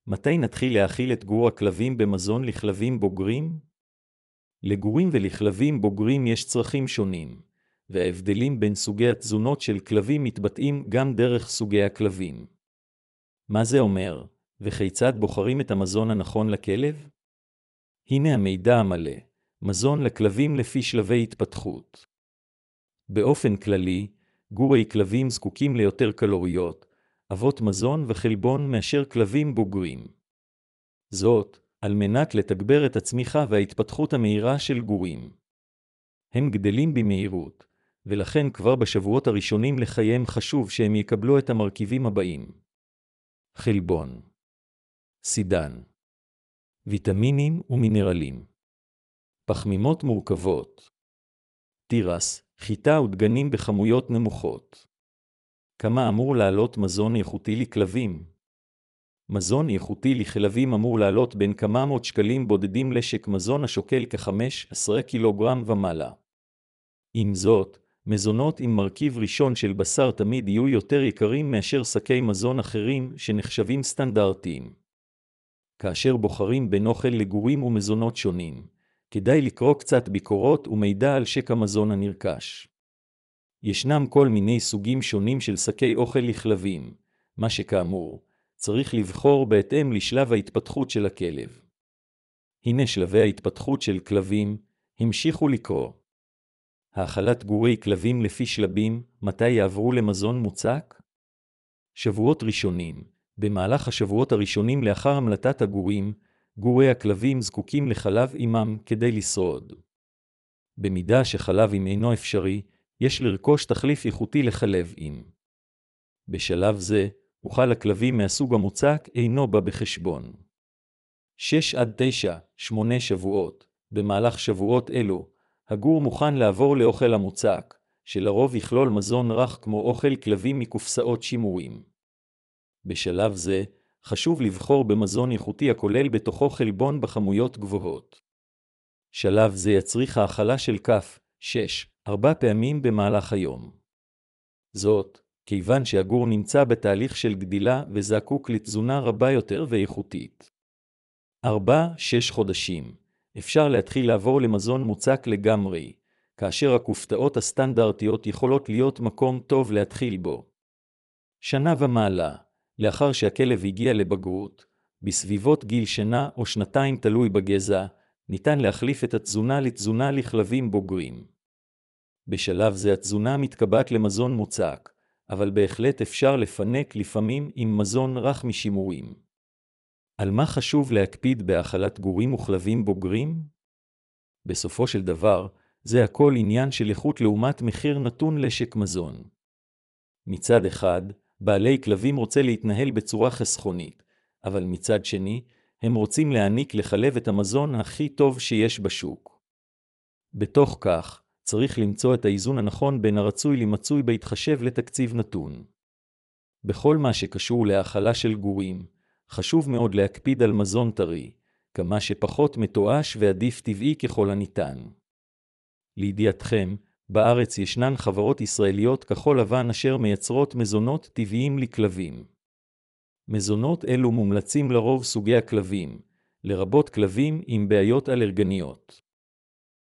מתי נתחיל להאכיל את גור הכלבים במזון לכלבים בוגרים? לגורים ולכלבים בוגרים יש צרכים שונים, וההבדלים בין סוגי התזונות של כלבים מתבטאים גם דרך סוגי הכלבים. מה זה אומר, וכיצד בוחרים את המזון הנכון לכלב? הנה המידע המלא, מזון לכלבים לפי שלבי התפתחות. באופן כללי, גורי כלבים זקוקים ליותר קלוריות, אבות מזון וחלבון מאשר כלבים בוגרים. זאת, על מנת לתגבר את הצמיחה וההתפתחות המהירה של גורים. הם גדלים במהירות, ולכן כבר בשבועות הראשונים לחייהם חשוב שהם יקבלו את המרכיבים הבאים: חלבון, סידן, ויטמינים ומינרלים, פחמימות מורכבות, תירס, חיטה ודגנים בכמויות נמוכות. כמה אמור לעלות מזון איכותי לכלבים? מזון איכותי לכלבים אמור לעלות בין כמה מאות שקלים בודדים לשק מזון השוקל כ-15 קילוגרם ומעלה. עם זאת, מזונות עם מרכיב ראשון של בשר תמיד יהיו יותר יקרים מאשר שקי מזון אחרים שנחשבים סטנדרטיים. כאשר בוחרים בין אוכל לגורים ומזונות שונים, כדאי לקרוא קצת ביקורות ומידע על שק המזון הנרכש. ישנם כל מיני סוגים שונים של שקי אוכל לכלבים, מה שכאמור, צריך לבחור בהתאם לשלב ההתפתחות של הכלב. הנה שלבי ההתפתחות של כלבים, המשיכו לקרוא. האכלת גורי כלבים לפי שלבים, מתי יעברו למזון מוצק? שבועות ראשונים. במהלך השבועות הראשונים לאחר המלטת הגורים, גורי הכלבים זקוקים לחלב אימם כדי לשרוד. במידה שחלב אם אינו אפשרי, יש לרכוש תחליף איכותי לחלב אם. בשלב זה, אוכל הכלבים מהסוג המוצק אינו בא בחשבון. 6 עד 8 שבועות. במהלך שבועות אלו, הגור מוכן לעבור לאוכל המוצק, שלרוב יכלול מזון רך כמו אוכל כלבים מקופסאות שימורים. בשלב זה, חשוב לבחור במזון איכותי הכולל בתוכו חלבון בכמויות גבוהות. שלב זה יצריך האכלה של כף 4 פעמים במהלך היום. זאת, כיוון שהגור נמצא בתהליך של גדילה וזקוק לתזונה רבה יותר ואיכותית. 4-6 חודשים. אפשר להתחיל לעבור למזון מוצק לגמרי, כאשר הכופתאות הסטנדרטיות יכולות להיות מקום טוב להתחיל בו. 1 שנה ומעלה, לאחר שהכלב הגיע לבגרות, בסביבות גיל 1 או 2 תלוי בגזע, ניתן להחליף את התזונה לתזונה לכלבים בוגרים. בשלב זה התזונה מתקבעת למזון מוצק, אבל בהחלט אפשר לפנק לפעמים עם מזון רך משימורים. על מה חשוב להקפיד בהאכלת גורים וכלבים בוגרים? בסופו של דבר, זה הכל עניין של איכות לעומת מחיר נתון לשק מזון. מצד אחד, בעלי כלבים רוצה להתנהל בצורה חסכונית, אבל מצד שני, הם רוצים להעניק לכלב את המזון הכי טוב שיש בשוק. בתוך כך, צריך למצוא את האיזון הנכון בין הרצוי למצוי בהתחשב לתקציב נתון. בכל מה שקשור להאכלה של גורים, חשוב מאוד להקפיד על מזון טרי, כמה שפחות מתואש ועדיף טבעי ככל הניתן. לידיעתכם, בארץ ישנן חברות ישראליות כחול לבן אשר מייצרות מזונות טבעיים לכלבים. מזונות אלו מומלצים לרוב סוגי הכלבים, לרבות כלבים עם בעיות אלרגניות.